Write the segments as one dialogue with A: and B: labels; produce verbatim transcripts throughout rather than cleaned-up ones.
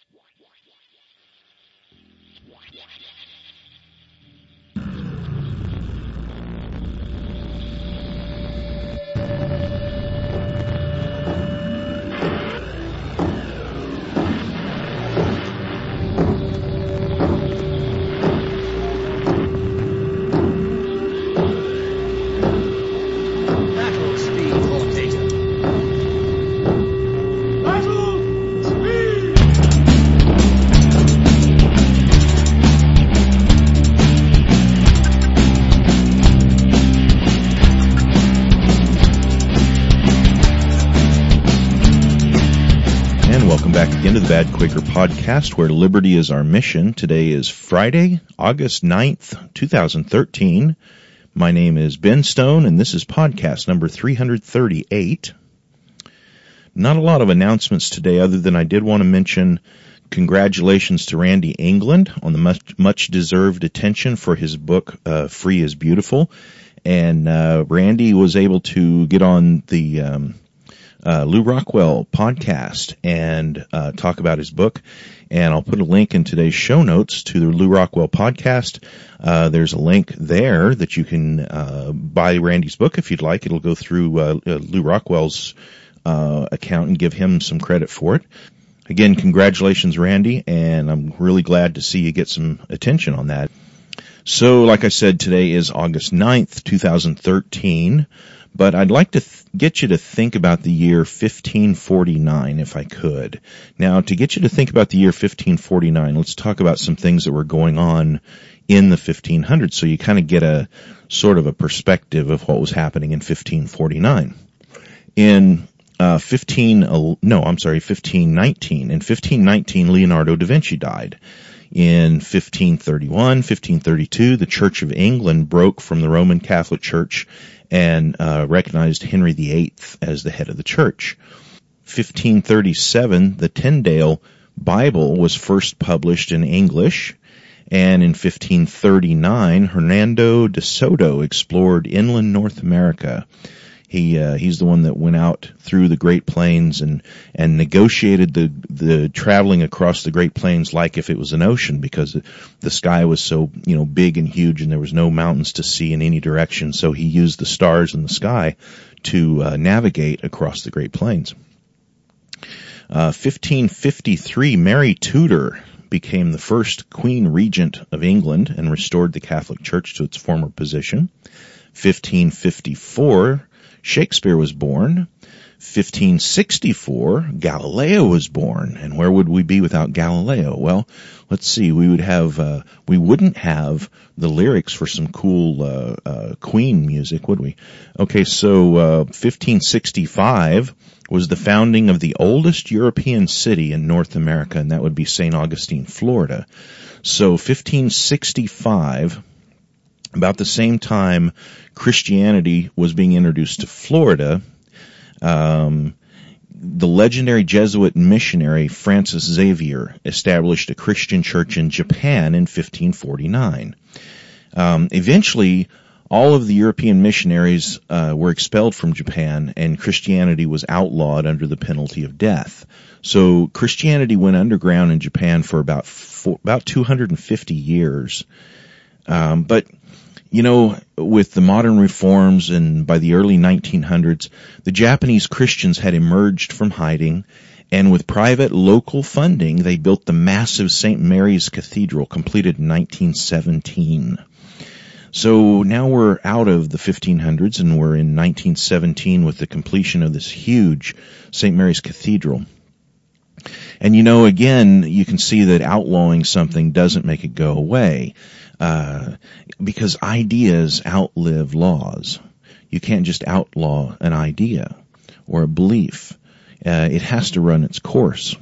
A: Into the Bad Quaker podcast, where liberty is our mission. Today is Friday, August ninth, twenty thirteen. My name is Ben Stone, and this is podcast number three thirty-eight. Not a lot of announcements today, other than I did want to mention congratulations to Randy England on the much, much deserved attention for his book, uh, Free is Beautiful. And uh, Randy was able to get on the um, Uh, Lou Rockwell podcast and uh, talk about his book, and I'll put a link in today's show notes to the Lou Rockwell podcast. Uh, there's a link there that you can uh, buy Randy's book if you'd like. It'll go through uh, uh, Lou Rockwell's uh, account and give him some credit for it. Again, congratulations, Randy, and I'm really glad to see you get some attention on that. So, like I said, today is August ninth, twenty thirteen. But I'd like to th- get you to think about the year fifteen forty-nine, if I could. Now, to get you to think about the year fifteen forty-nine, let's talk about some things that were going on in the fifteen hundreds, so you kind of get a sort of a perspective of what was happening in fifteen forty-nine. In uh, fifteen, no, I'm sorry, fifteen nineteen. In fifteen nineteen, Leonardo da Vinci died. In fifteen thirty-one, fifteen thirty-two, the Church of England broke from the Roman Catholic Church and uh, recognized Henry the Eighth as the head of the church. fifteen thirty-seven, the Tyndale Bible was first published in English, and in fifteen thirty-nine, Hernando de Soto explored inland North America. He uh, he's the one that went out through the Great Plains and and negotiated the the traveling across the Great Plains like if it was an ocean, because the sky was so, you know, big and huge and there was no mountains to see in any direction. So he used the stars in the sky to uh, navigate across the Great Plains. Uh, fifteen fifty-three, Mary Tudor became the first Queen Regent of England and restored the Catholic Church to its former position. fifteen fifty-four, Shakespeare was born. fifteen sixty-four, Galileo was born. And where would we be without Galileo? Well, let's see. We would have, uh, we wouldn't have the lyrics for some cool, uh, uh, Queen music, would we? Okay, so, uh, fifteen sixty-five was the founding of the oldest European city in North America, and that would be Saint Augustine, Florida. So, fifteen sixty-five, about the same time Christianity was being introduced to Florida, um, the legendary Jesuit missionary Francis Xavier established a Christian church in Japan in fifteen forty-nine. Um, eventually, all of the European missionaries uh, were expelled from Japan, and Christianity was outlawed under the penalty of death. So Christianity went underground in Japan for about four, about two hundred fifty years. Um, but You know, with the modern reforms and by the early nineteen hundreds, the Japanese Christians had emerged from hiding, and with private local funding, they built the massive Saint Mary's Cathedral, completed in nineteen seventeen. So now we're out of the fifteen hundreds and we're in nineteen seventeen with the completion of this huge Saint Mary's Cathedral. And you know, again, you can see that outlawing something doesn't make it go away. Uh, because ideas outlive laws. You can't just outlaw an idea or a belief. Uh, it has to run its course.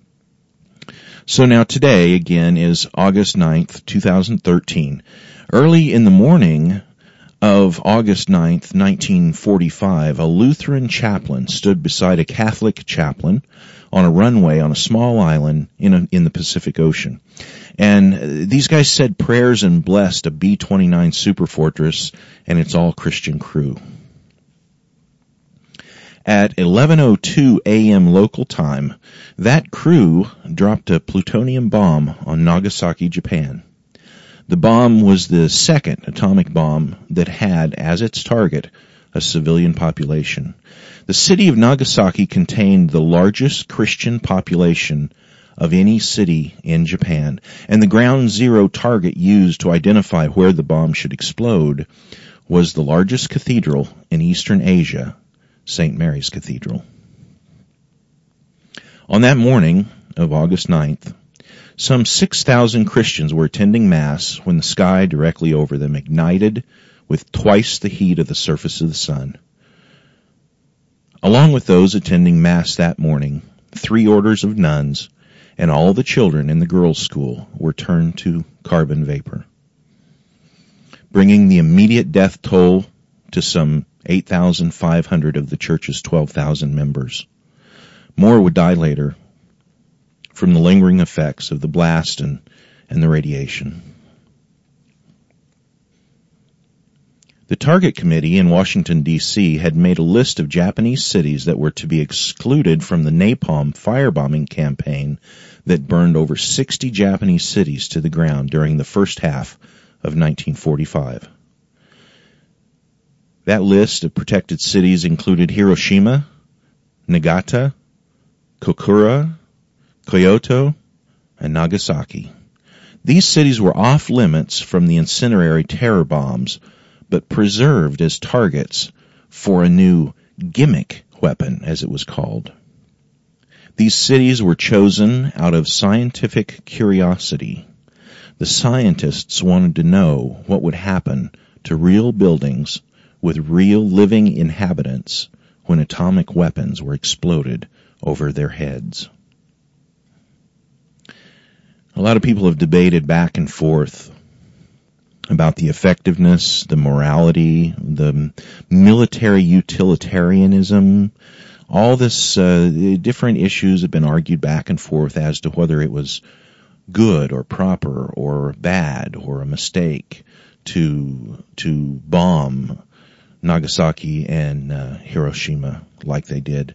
A: So now today, again, is August ninth, twenty thirteen. Early in the morning of August ninth, nineteen forty-five, a Lutheran chaplain stood beside a Catholic chaplain on a runway on a small island in a, in the Pacific Ocean. And these guys said prayers and blessed a B twenty-nine Superfortress and its all-Christian crew. At eleven oh two a.m. local time, that crew dropped a plutonium bomb on Nagasaki, Japan. The bomb was the second atomic bomb that had as its target a civilian population. The city of Nagasaki contained the largest Christian population of any city in Japan, and the ground zero target used to identify where the bomb should explode was the largest cathedral in Eastern Asia, Saint Mary's Cathedral. On that morning of August ninth, some six thousand Christians were attending Mass when the sky directly over them ignited with twice the heat of the surface of the sun. Along with those attending Mass that morning, three orders of nuns and all the children in the girls' school were turned to carbon vapor, bringing the immediate death toll to some eight thousand five hundred of the church's twelve thousand members. More would die later from the lingering effects of the blast and, and the radiation. The Target Committee in Washington, D C had made a list of Japanese cities that were to be excluded from the napalm firebombing campaign that burned over sixty Japanese cities to the ground during the first half of nineteen forty-five. That list of protected cities included Hiroshima, Nagata, Kokura, Kyoto, and Nagasaki. These cities were off limits from the incendiary terror bombs, but preserved as targets for a new gimmick weapon, as it was called. These cities were chosen out of scientific curiosity. The scientists wanted to know what would happen to real buildings with real living inhabitants when atomic weapons were exploded over their heads. A lot of people have debated back and forth about the effectiveness, the morality, the military utilitarianism. All this, uh, different issues have been argued back and forth as to whether it was good or proper or bad or a mistake to, to bomb Nagasaki and uh, Hiroshima like they did.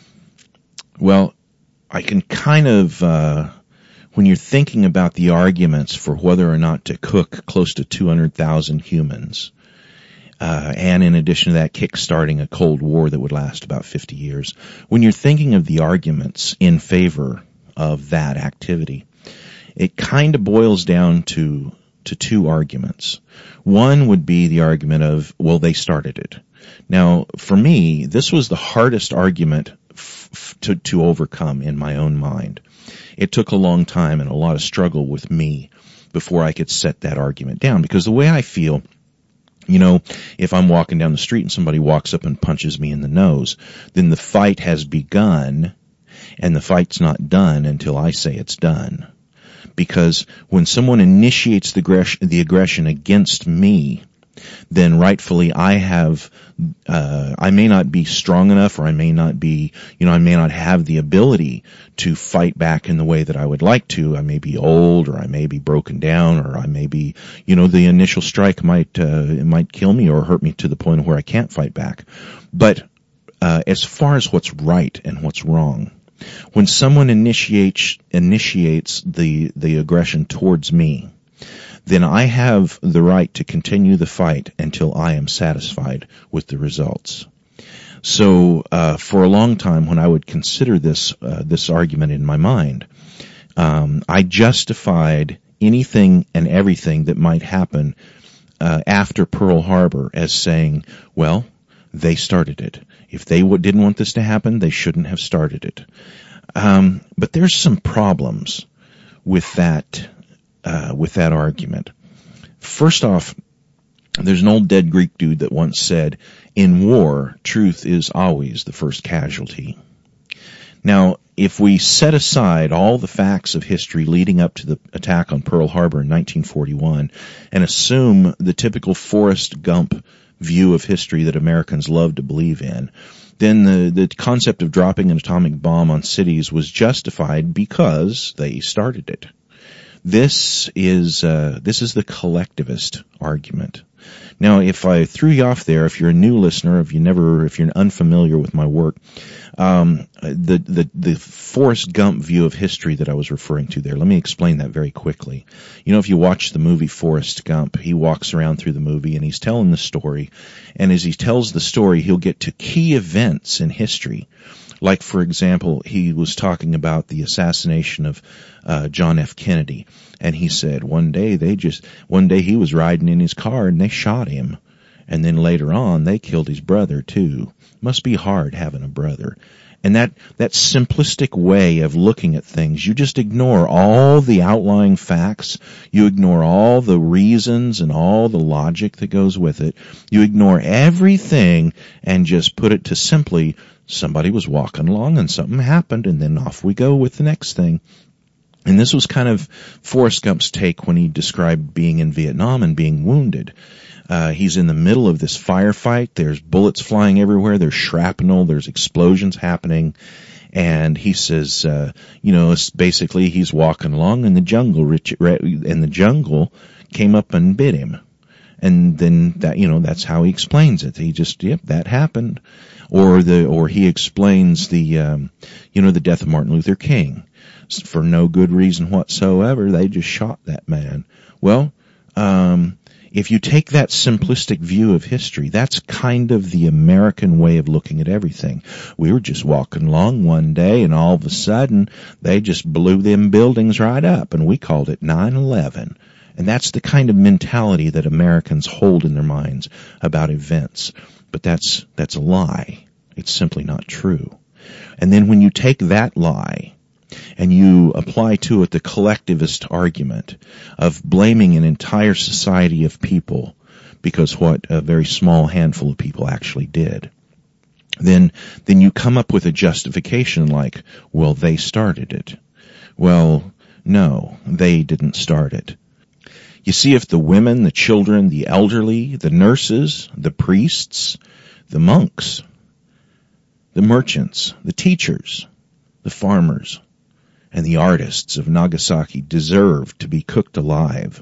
A: Well, I can kind of, uh, when you're thinking about the arguments for whether or not to cook close to two hundred thousand humans, uh, and in addition to that, kick-starting a Cold War that would last about fifty years, when you're thinking of the arguments in favor of that activity, it kind of boils down to, to two arguments. One would be the argument of, well, they started it. Now, for me, this was the hardest argument f- to, to overcome in my own mind. It took a long time and a lot of struggle with me before I could set that argument down, because the way I feel, you know, if I'm walking down the street and somebody walks up and punches me in the nose, then the fight has begun, and the fight's not done until I say it's done. Because when someone initiates the aggression, the aggression against me, then rightfully I have, uh, I may not be strong enough, or I may not be, you know, I may not have the ability to fight back in the way that I would like to. I may be old, or I may be broken down, or I may be, you know, the initial strike might, uh, it might kill me or hurt me to the point where I can't fight back. But, uh, as far as what's right and what's wrong, when someone initiates, initiates the, the aggression towards me, then I have the right to continue the fight until I am satisfied with the results. So, uh, for a long time, when I would consider this, uh, this argument in my mind, um, I justified anything and everything that might happen, uh, after Pearl Harbor as saying, well, they started it. If they w- didn't want this to happen, they shouldn't have started it. Um, but there's some problems with that, uh, with that argument. First off, there's an old dead Greek dude that once said, in war, truth is always the first casualty. Now, if we set aside all the facts of history leading up to the attack on Pearl Harbor in nineteen forty-one and assume the typical Forrest Gump view of history that Americans love to believe in, then the, the concept of dropping an atomic bomb on cities was justified because they started it. This is, uh, this is the collectivist argument. Now, if I threw you off there, if you're a new listener, if you never, if you're unfamiliar with my work, um, the, the, the Forrest Gump view of history that I was referring to there, let me explain that very quickly. You know, if you watch the movie Forrest Gump, he walks around through the movie and he's telling the story, and as he tells the story, he'll get to key events in history. Like, for example, he was talking about the assassination of uh, John F. Kennedy, and he said one day they just, one day he was riding in his car and they shot him, and then later on they killed his brother too. Must be hard having a brother. And that, that simplistic way of looking at things, you just ignore all the outlying facts, you ignore all the reasons and all the logic that goes with it, you ignore everything and just put it to simply, somebody was walking along and something happened, and then off we go with the next thing. And this was kind of Forrest Gump's take when he described being in Vietnam and being wounded. Uh, he's in the middle of this firefight. There's bullets flying everywhere. There's shrapnel. There's explosions happening. And he says, uh, you know, it's basically he's walking along in the jungle, and the jungle came up and bit him. And then that, you know, that's how he explains it. He just, yep, that happened. Or the, or he explains the, um, you know, the death of Martin Luther King. For no good reason whatsoever, they just shot that man. Well, um, if you take that simplistic view of history, that's kind of the American way of looking at everything. We were just walking along one day, and all of a sudden, they just blew them buildings right up, and we called it nine eleven. And that's the kind of mentality that Americans hold in their minds about events. But that's, that's a lie. It's simply not true. And then when you take that lie and you apply to it the collectivist argument of blaming an entire society of people because what a very small handful of people actually did, then, then you come up with a justification like, well, they started it. Well, no, they didn't start it. You see, if the women, the children, the elderly, the nurses, the priests, the monks, the merchants, the teachers, the farmers, and the artists of Nagasaki deserved to be cooked alive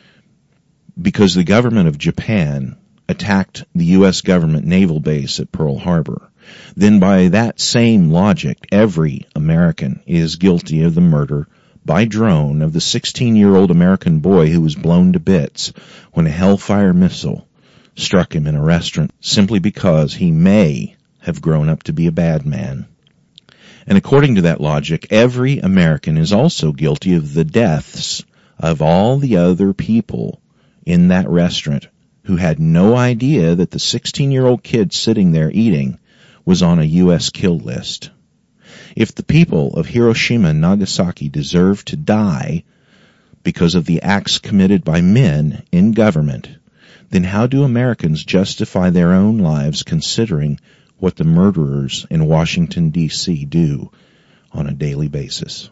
A: because the government of Japan attacked the U S government naval base at Pearl Harbor, then by that same logic, every American is guilty of the murder by drone of the sixteen-year-old American boy who was blown to bits when a Hellfire missile struck him in a restaurant simply because he may have grown up to be a bad man. And according to that logic, every American is also guilty of the deaths of all the other people in that restaurant who had no idea that the sixteen-year-old kid sitting there eating was on a U S kill list. If the people of Hiroshima and Nagasaki deserve to die because of the acts committed by men in government, then how do Americans justify their own lives considering what the murderers in Washington, D C do on a daily basis?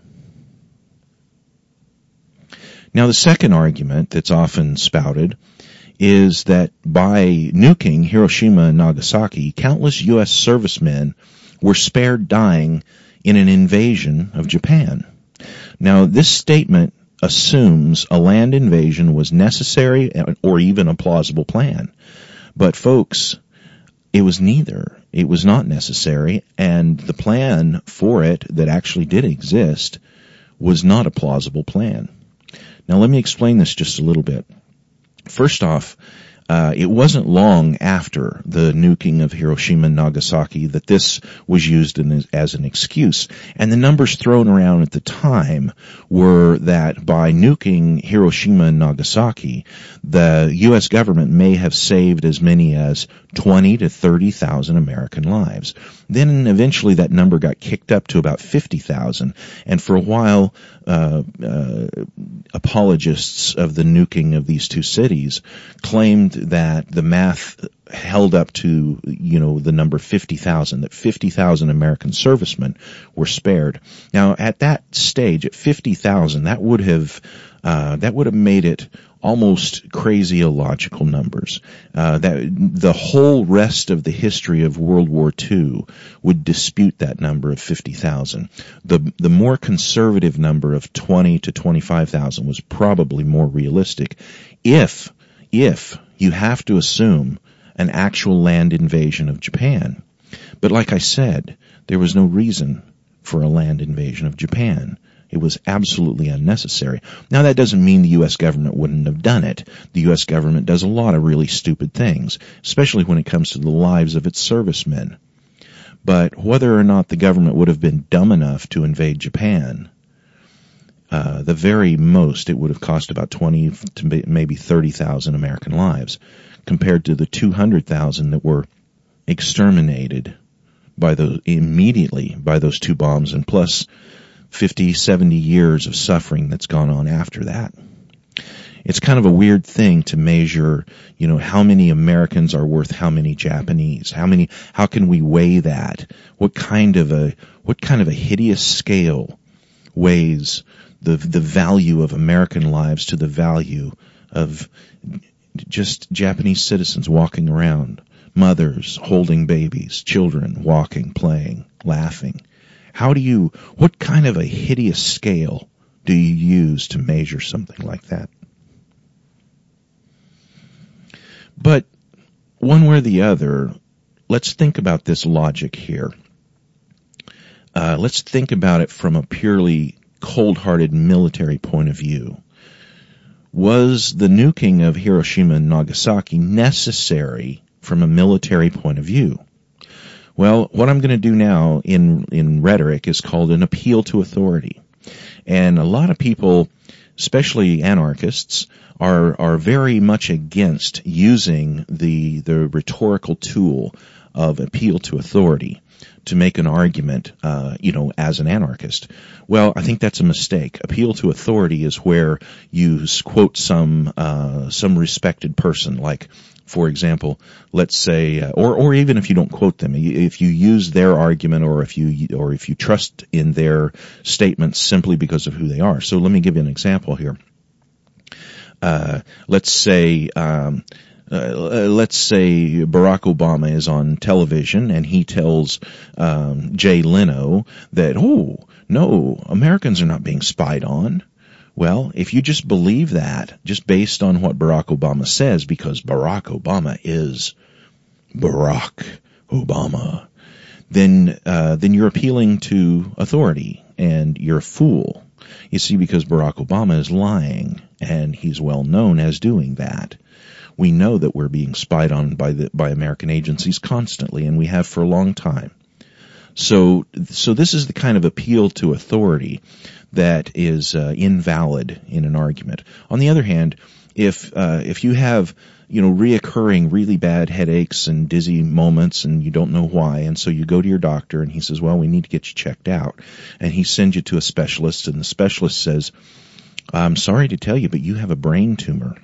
A: Now, the second argument that's often spouted is that by nuking Hiroshima and Nagasaki, countless U S servicemen were spared dying in an invasion of Japan. Now, this statement assumes a land invasion was necessary or even a plausible plan. But folks, it was neither. It was not necessary, and the plan for it that actually did exist was not a plausible plan. Now, let me explain this just a little bit. First off, Uh, it wasn't long after the nuking of Hiroshima and Nagasaki that this was used in, as an excuse. And the numbers thrown around at the time were that by nuking Hiroshima and Nagasaki, the U S government may have saved as many as twenty to thirty thousand American lives. Then eventually that number got kicked up to about fifty thousand. And for a while, uh, uh, apologists of the nuking of these two cities claimed that the math held up to, you know, the number fifty thousand, that fifty thousand American servicemen were spared. Now, at that stage, at fifty thousand, that would have, uh, that would have made it almost crazy illogical numbers. Uh, that the whole rest of the history of World War Two would dispute that number of fifty thousand. The, the more conservative number of twenty to twenty-five thousand was probably more realistic if, if You have to assume an actual land invasion of Japan. But like I said, there was no reason for a land invasion of Japan. It was absolutely unnecessary. Now, that doesn't mean the U S government wouldn't have done it. The U S government does a lot of really stupid things, especially when it comes to the lives of its servicemen. But whether or not the government would have been dumb enough to invade Japan, uh, the very most it would have cost about twenty to maybe thirty thousand American lives, compared to the two hundred thousand that were exterminated by those immediately by those two bombs, and plus fifty, seventy years of suffering that's gone on after that. It's kind of a weird thing to measure, you know, how many Americans are worth how many Japanese. How many, how can we weigh that? What kind of a, what kind of a hideous scale weighs the, the value of American lives to the value of just Japanese citizens walking around, mothers holding babies, children walking, playing, laughing? How do you, what kind of a hideous scale do you use to measure something like that? But one way or the other, let's think about this logic here. Uh, let's think about it from a purely cold-hearted military point of view. Was the nuking of Hiroshima and Nagasaki necessary from a military point of view? Well, what I'm going to do now in, in rhetoric is called an appeal to authority. And a lot of people, especially anarchists, are, are very much against using the, the rhetorical tool of appeal to authority to make an argument, uh, you know, as an anarchist. Well, I think that's a mistake. Appeal to authority is where you quote some, uh, some respected person, like, for example, let's say, uh, or, or even if you don't quote them, if you use their argument, or if you, or if you trust in their statements simply because of who they are. So let me give you an example here. Uh, let's say, um, Uh, let's say Barack Obama is on television and he tells um, Jay Leno that, oh, no, Americans are not being spied on. Well, if you just believe that, just based on what Barack Obama says, because Barack Obama is Barack Obama, then uh, then you're appealing to authority, and you're a fool. You see, because Barack Obama is lying, and he's well known as doing that. We know that we're being spied on by the, by American agencies constantly, and we have for a long time. So, so this is the kind of appeal to authority that is uh, invalid in an argument. On the other hand, if uh, if you have, you know, reoccurring really bad headaches and dizzy moments and you don't know why, and so you go to your doctor and he says, well, we need to get you checked out, and he sends you to a specialist, and the specialist says, I'm sorry to tell you, but you have a brain tumor.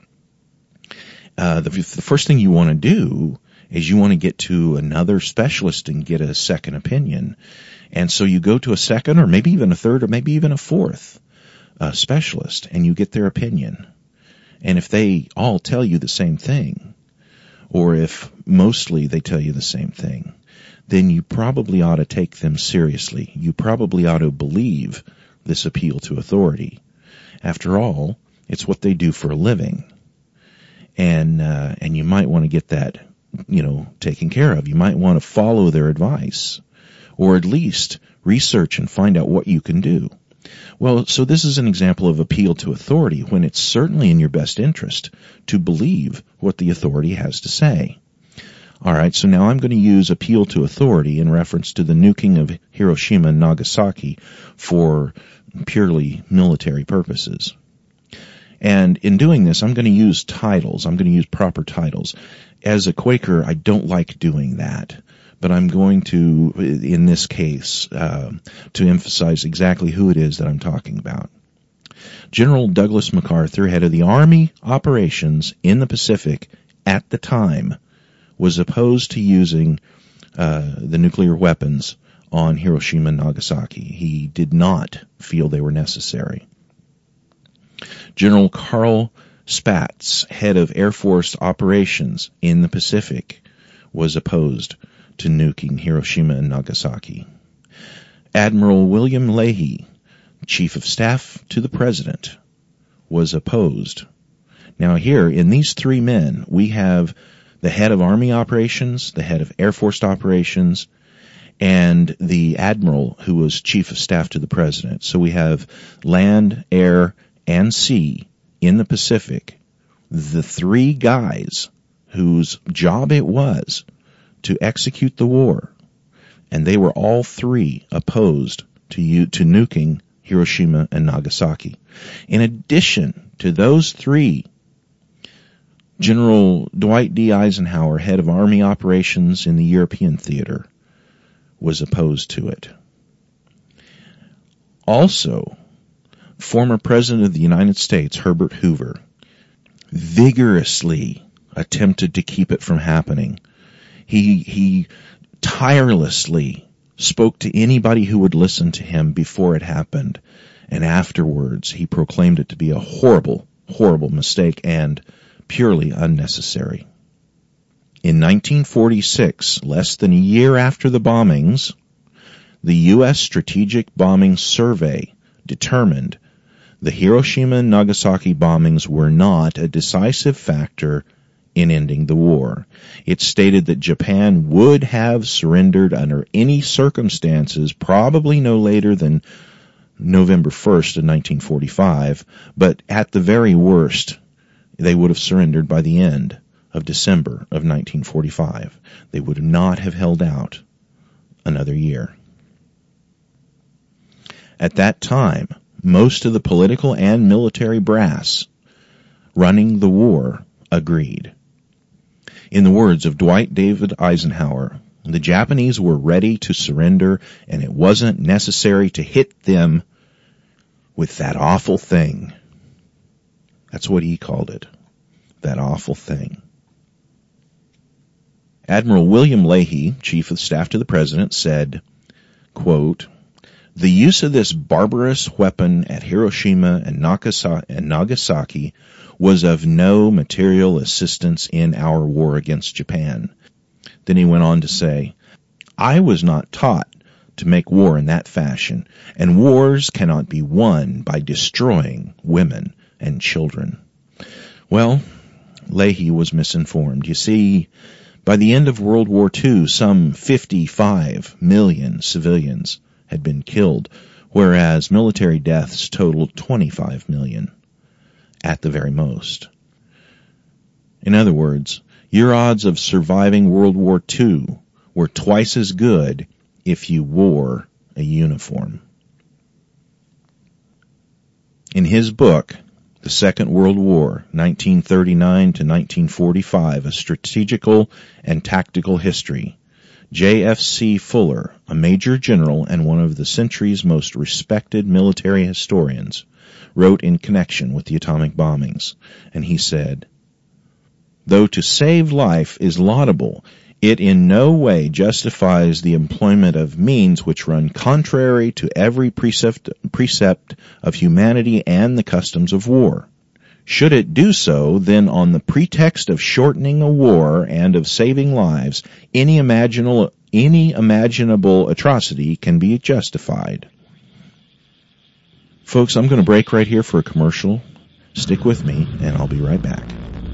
A: Uh, the, the first thing you want to do is you want to get to another specialist and get a second opinion. And so you go to a second, or maybe even a third, or maybe even a fourth uh, specialist, and you get their opinion. And if they all tell you the same thing, or if mostly they tell you the same thing, then you probably ought to take them seriously. You probably ought to believe this appeal to authority. After all, it's what they do for a living. And, uh, and you might want to get that, you know, taken care of. You might want to follow their advice, or at least research and find out what you can do. Well, so this is an example of appeal to authority, when it's certainly in your best interest to believe what the authority has to say. All right, so now I'm going to use appeal to authority in reference to the nuking of Hiroshima and Nagasaki for purely military purposes. And in doing this, I'm going to use titles. I'm going to use proper titles. As a Quaker, I don't like doing that, but I'm going to, in this case, uh, to emphasize exactly who it is that I'm talking about. General Douglas MacArthur, head of the Army operations in the Pacific at the time, was opposed to using uh, the nuclear weapons on Hiroshima and Nagasaki. He did not feel they were necessary. General Carl Spaatz, head of Air Force operations in the Pacific, was opposed to nuking Hiroshima and Nagasaki. Admiral William Leahy, Chief of Staff to the President, was opposed. Now here, in these three men, we have the head of Army operations, the head of Air Force operations, and the admiral who was chief of staff to the president. So we have land, air, and sea in the Pacific. The three guys whose job it was to execute the war, and they were all three opposed to to nuking Hiroshima and Nagasaki. In addition to those three, General Dwight D. Eisenhower, head of Army operations in the European theater, was opposed to it. Also, former President of the United States, Herbert Hoover, vigorously attempted to keep it from happening. He, he tirelessly spoke to anybody who would listen to him before it happened, and afterwards he proclaimed it to be a horrible, horrible mistake and purely unnecessary. In nineteen forty-six, less than a year after the bombings, the U S Strategic Bombing Survey determined the Hiroshima and Nagasaki bombings were not a decisive factor in ending the war. It stated that Japan would have surrendered under any circumstances, probably no later than November first of nineteen forty-five, but at the very worst, they would have surrendered by the end of December of nineteen forty-five. They would not have held out another year. At that time, most of the political and military brass running the war agreed. In the words of Dwight David Eisenhower, the Japanese were ready to surrender, and it wasn't necessary to hit them with that awful thing. That's what he called it, that awful thing. Admiral William Leahy, Chief of Staff to the President, said, quote, "The use of this barbarous weapon at Hiroshima and Nagasaki was of no material assistance in our war against Japan." Then he went on to say, "I was not taught to make war in that fashion, and wars cannot be won by destroying women and children." Well, Leahy was misinformed. You see, by the end of World War Two, some fifty-five million civilians had been killed, whereas military deaths totaled twenty-five million at the very most. In other words, your odds of surviving World War Two were twice as good if you wore a uniform. In his book, The Second World War, nineteen thirty-nine to nineteen forty-five, A Strategical and Tactical History, J F C Fuller, a major general and one of the century's most respected military historians, wrote in connection with the atomic bombings, and he said, "Though to save life is laudable, it in no way justifies the employment of means which run contrary to every precept, precept of humanity and the customs of war. Should it do so, then on the pretext of shortening a war and of saving lives, any imaginable, any imaginable atrocity can be justified." Folks, I'm going to break right here for a commercial. Stick with me, and I'll be right back.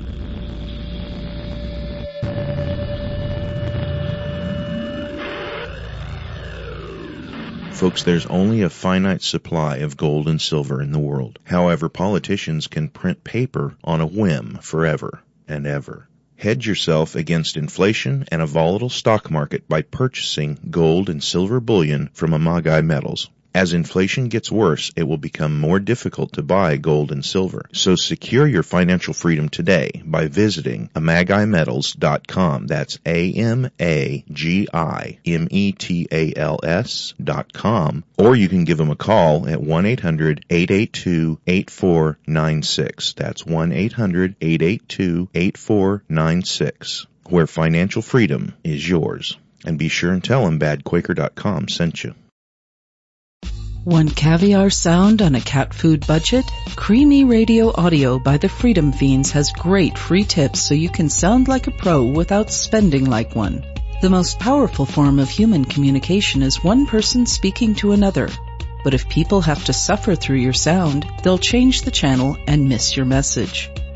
A: Folks, there's only a finite supply of gold and silver in the world. However, politicians can print paper on a whim forever and ever. Hedge yourself against inflation and a volatile stock market by purchasing gold and silver bullion from Amagai Metals. As inflation gets worse, it will become more difficult to buy gold and silver. So secure your financial freedom today by visiting amagai metals dot com. That's A M A G I M E T A L S dot com. Or you can give them a call at one eight hundred eight eight two eight four nine six. That's one eight hundred eight eight two eight four nine six, where financial freedom is yours. And be sure and tell them bad quaker dot com sent you.
B: Want caviar sound on a cat food budget? Creamy Radio Audio by the Freedom Fiends has great free tips so you can sound like a pro without spending like one. The most powerful form of human communication is one person speaking to another. But if people have to suffer through your sound, they'll change the channel and miss your message.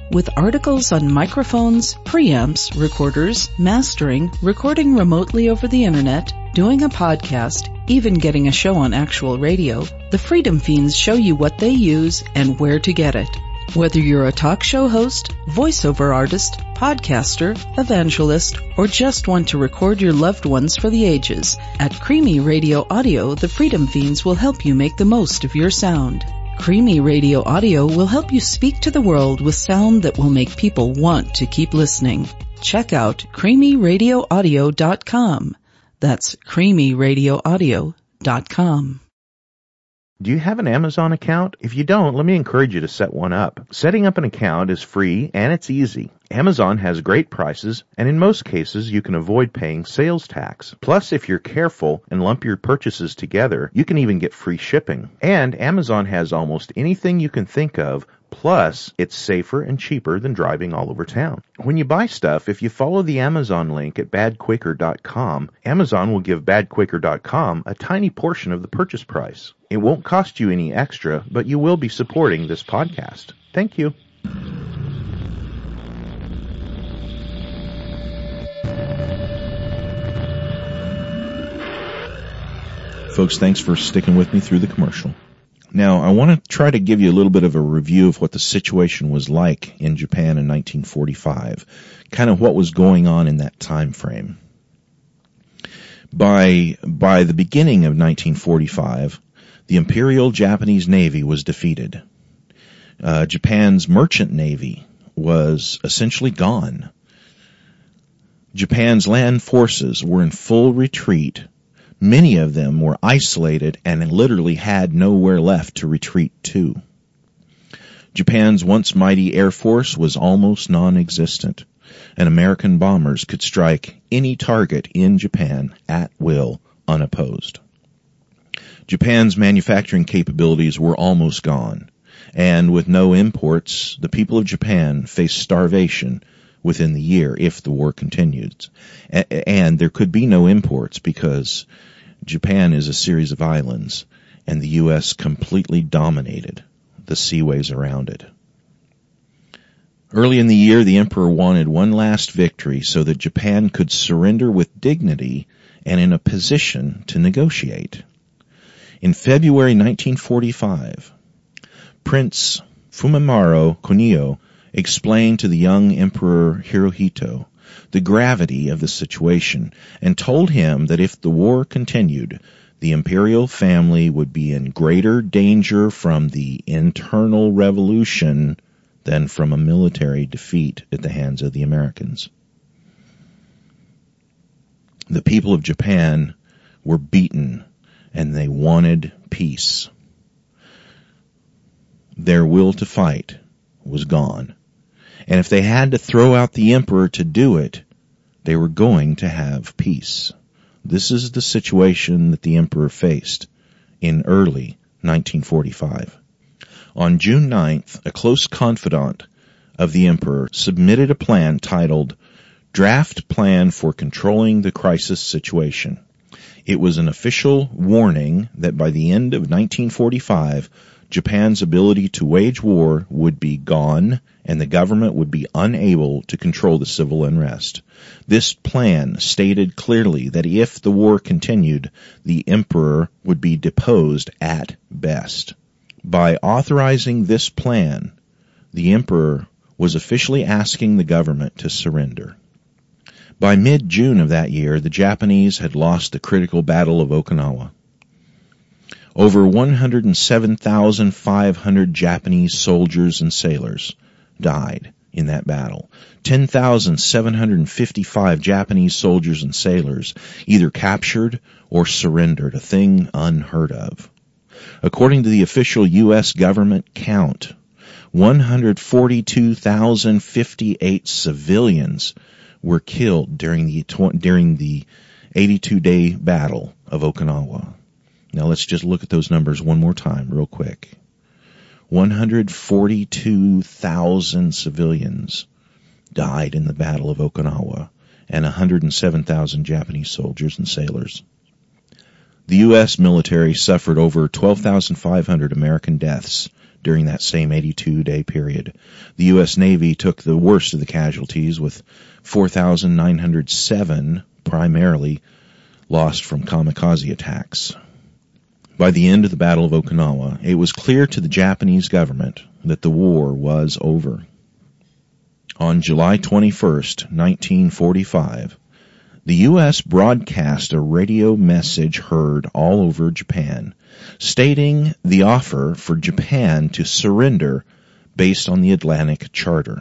B: with articles on microphones, preamps, recorders, mastering, recording remotely over the internet, doing a podcast, even getting a show on actual radio. The Freedom Fiends show you what they use and where to get it. Whether you're a talk show host, voiceover artist, podcaster, evangelist, or just want to record your loved ones for the ages, at Creamy Radio Audio, the Freedom Fiends will help you make the most of your sound. Creamy Radio Audio will help you speak to the world with sound that will make people want to keep listening. Check out creamy radio audio dot com. That's creamy radio audio dot com.
A: Do you have an Amazon account? If you don't, let me encourage you to set one up. Setting up an account is free and it's easy. Amazon has great prices, and in most cases you can avoid paying sales tax. Plus, if you're careful and lump your purchases together, you can even get free shipping. And Amazon has almost anything you can think of, plus it's safer and cheaper than driving all over town. When you buy stuff, if you follow the Amazon link at bad quaker dot com, Amazon will give bad quaker dot com a tiny portion of the purchase price. It won't cost you any extra, but you will be supporting this podcast. Thank you. Folks, thanks for sticking with me through the commercial. Now, I want to try to give you a little bit of a review of what the situation was like in Japan in nineteen forty-five, kind of what was going on in that time frame. By, by the beginning of nineteen forty-five, the Imperial Japanese Navy was defeated. Uh, Japan's merchant navy was essentially gone. Japan's land forces were in full retreat. Many of them were isolated and literally had nowhere left to retreat to. Japan's once mighty air force was almost non-existent, and American bombers could strike any target in Japan at will, unopposed. Japan's manufacturing capabilities were almost gone, and with no imports, the people of Japan faced starvation within the year if the war continued. And there could be no imports because Japan is a series of islands, and the U S completely dominated the seaways around it. Early in the year, the emperor wanted one last victory so that Japan could surrender with dignity and in a position to negotiate. In February nineteen forty-five, Prince Fumimaro Konoye explained to the young Emperor Hirohito the gravity of the situation and told him that if the war continued, the imperial family would be in greater danger from the internal revolution than from a military defeat at the hands of the Americans. The people of Japan were beaten and they wanted peace. Their will to fight was gone. And if they had to throw out the emperor to do it, they were going to have peace. This is the situation that the emperor faced in early nineteen forty-five. On June ninth, a close confidant of the emperor submitted a plan titled Draft Plan for Controlling the Crisis Situation. It was an official warning that by the end of nineteen forty-five, Japan's ability to wage war would be gone and the government would be unable to control the civil unrest. This plan stated clearly that if the war continued, the emperor would be deposed at best. By authorizing this plan, the emperor was officially asking the government to surrender. By mid-June of that year, the Japanese had lost the critical Battle of Okinawa. Over one hundred seven thousand five hundred Japanese soldiers and sailors died in that battle. ten thousand seven hundred fifty-five Japanese soldiers and sailors either captured or surrendered, a thing unheard of. According to the official U S government count, one hundred forty-two thousand fifty-eight civilians were killed during the during the eighty-two day Battle of Okinawa. Now let's just look at those numbers one more time real quick. one hundred forty-two thousand civilians died in the Battle of Okinawa and one hundred seven thousand Japanese soldiers and sailors. The U S military suffered over twelve thousand five hundred American deaths during that same eighty-two day period. The U S Navy took the worst of the casualties, with four thousand nine hundred seven primarily lost from kamikaze attacks. By the end of the Battle of Okinawa, it was clear to the Japanese government that the war was over. On July twenty-first, nineteen forty-five, the U S broadcast a radio message heard all over Japan, stating the offer for Japan to surrender based on the Atlantic Charter.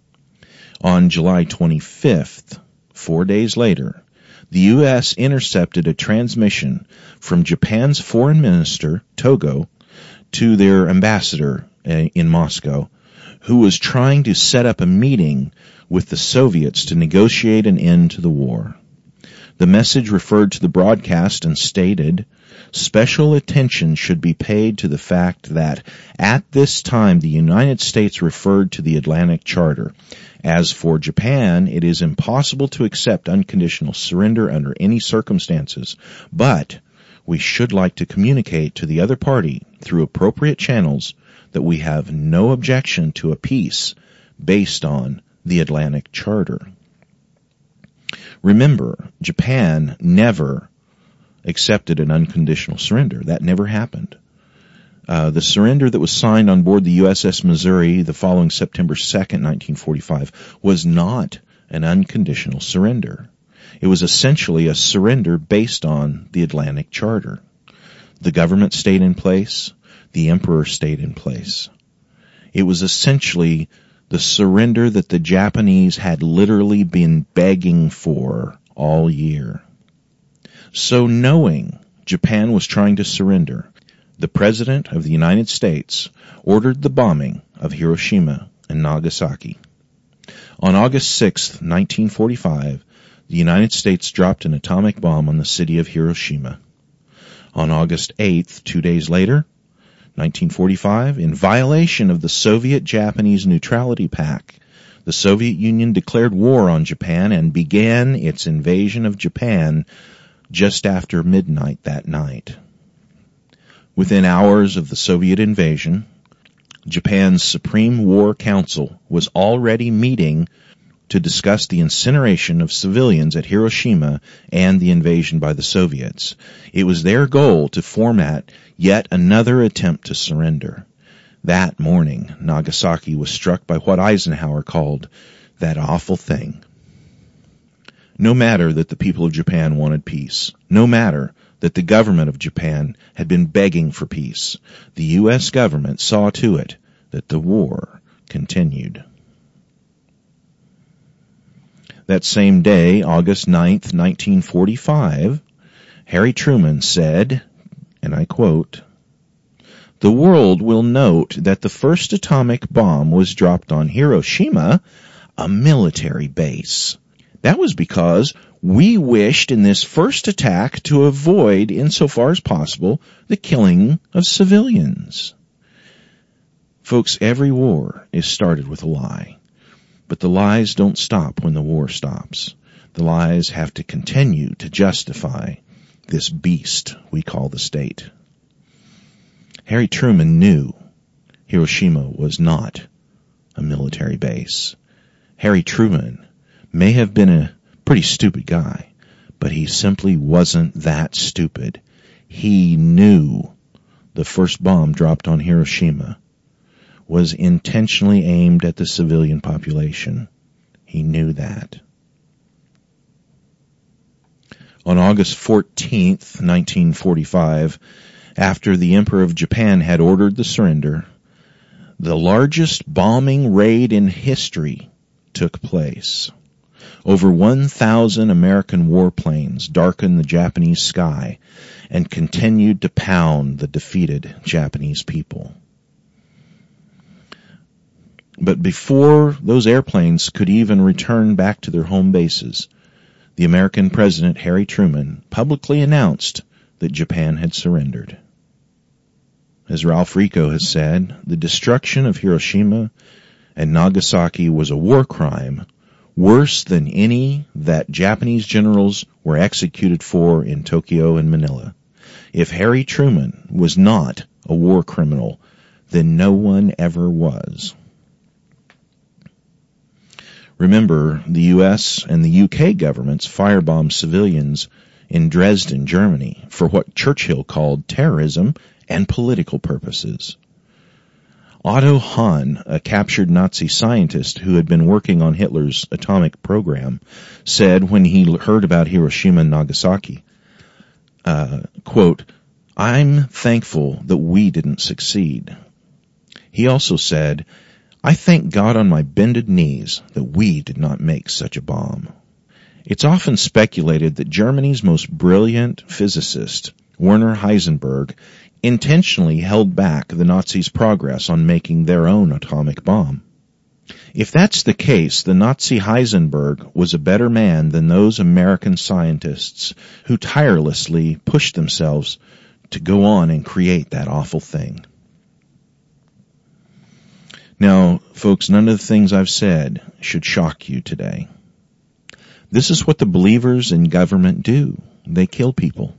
A: On July twenty-fifth, four days later, the U S intercepted a transmission from Japan's foreign minister, Togo, to their ambassador in Moscow, who was trying to set up a meeting with the Soviets to negotiate an end to the war. The message referred to the broadcast and stated, "Special attention should be paid to the fact that at this time the United States referred to the Atlantic Charter. As for Japan, it is impossible to accept unconditional surrender under any circumstances, but we should like to communicate to the other party through appropriate channels that we have no objection to a peace based on the Atlantic Charter." Remember, Japan never accepted an unconditional surrender. That never happened. Uh, the surrender that was signed on board the U S S Missouri the following September second, nineteen forty-five, was not an unconditional surrender. It was essentially a surrender based on the Atlantic Charter. The government stayed in place. The emperor stayed in place. It was essentially the surrender that the Japanese had literally been begging for all year. So knowing Japan was trying to surrender, the President of the United States ordered the bombing of Hiroshima and Nagasaki. On August sixth, nineteen forty-five, the United States dropped an atomic bomb on the city of Hiroshima. On August eighth, two days later, nineteen forty-five, in violation of the Soviet-Japanese Neutrality Pact, the Soviet Union declared war on Japan and began its invasion of Japan just after midnight that night. Within hours of the Soviet invasion, Japan's Supreme War Council was already meeting to discuss the incineration of civilians at Hiroshima and the invasion by the Soviets. It was their goal to format yet another attempt to surrender. That morning, Nagasaki was struck by what Eisenhower called that awful thing. No matter that the people of Japan wanted peace, no matter that the government of Japan had been begging for peace, the U S government saw to it that the war continued. That same day, August ninth, nineteen forty-five, Harry Truman said, and I quote, "The world will note that the first atomic bomb was dropped on Hiroshima, a military base. That was because we wished in this first attack to avoid, insofar as possible, the killing of civilians." Folks, every war is started with a lie. But the lies don't stop when the war stops. The lies have to continue to justify this beast we call the state. Harry Truman knew Hiroshima was not a military base. Harry Truman may have been a pretty stupid guy, but he simply wasn't that stupid. He knew the first bomb dropped on Hiroshima was intentionally aimed at the civilian population. He knew that. On August fourteenth, nineteen forty-five, after the Emperor of Japan had ordered the surrender, the largest bombing raid in history took place. Over one thousand American warplanes darkened the Japanese sky and continued to pound the defeated Japanese people. But before those airplanes could even return back to their home bases, the American President Harry Truman publicly announced that Japan had surrendered. As Ralph Rico has said, the destruction of Hiroshima and Nagasaki was a war crime worse than any that Japanese generals were executed for in Tokyo and Manila. If Harry Truman was not a war criminal, than no one ever was. Remember, the U S and the U K governments firebombed civilians in Dresden, Germany, for what Churchill called terrorism and political purposes. Otto Hahn, a captured Nazi scientist who had been working on Hitler's atomic program, said when he heard about Hiroshima and Nagasaki, uh, quote, "I'm thankful that we didn't succeed." He also said, "I thank God on my bended knees that we did not make such a bomb." It's often speculated that Germany's most brilliant physicist, Werner Heisenberg, intentionally held back the Nazis' progress on making their own atomic bomb. If that's the case, the Nazi Heisenberg was a better man than those American scientists who tirelessly pushed themselves to go on and create that awful thing. Now, folks, none of the things I've said should shock you today. This is what the believers in government do. They kill people.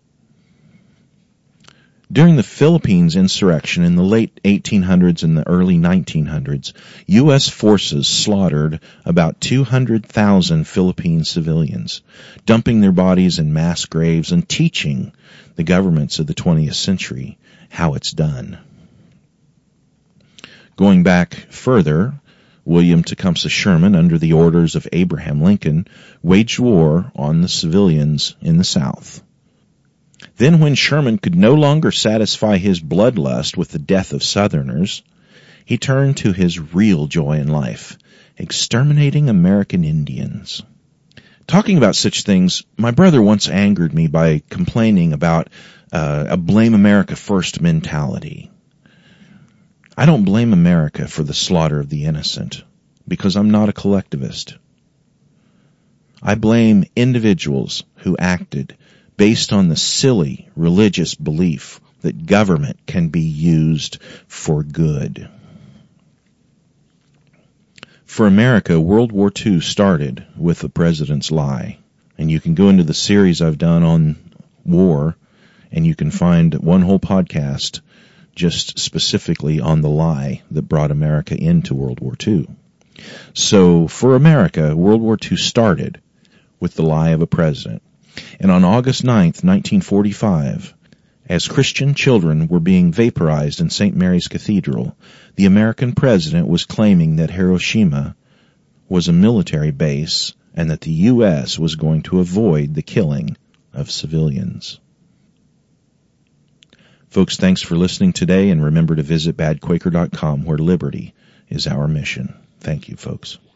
A: During the Philippines insurrection in the late eighteen hundreds and the early nineteen hundreds, U S forces slaughtered about two hundred thousand Philippine civilians, dumping their bodies in mass graves and teaching the governments of the twentieth century how it's done. Going back further, William Tecumseh Sherman, under the orders of Abraham Lincoln, waged war on the civilians in the South. Then when Sherman could no longer satisfy his bloodlust with the death of Southerners, he turned to his real joy in life, exterminating American Indians. Talking about such things, my brother once angered me by complaining about uh, a blame America first mentality. I don't blame America for the slaughter of the innocent, because I'm not a collectivist. I blame individuals who acted based on the silly religious belief that government can be used for good. For America, World War Two started with the president's lie. And you can go into the series I've done on war, and you can find one whole podcast just specifically on the lie that brought America into World War Two. So for America, World War Two started with the lie of a president. And on August ninth, nineteen forty-five, as Christian children were being vaporized in Saint Mary's Cathedral, the American president was claiming that Hiroshima was a military base and that the U S was going to avoid the killing of civilians. Folks, thanks for listening today, and remember to visit bad quaker dot com, where liberty is our mission. Thank you, folks.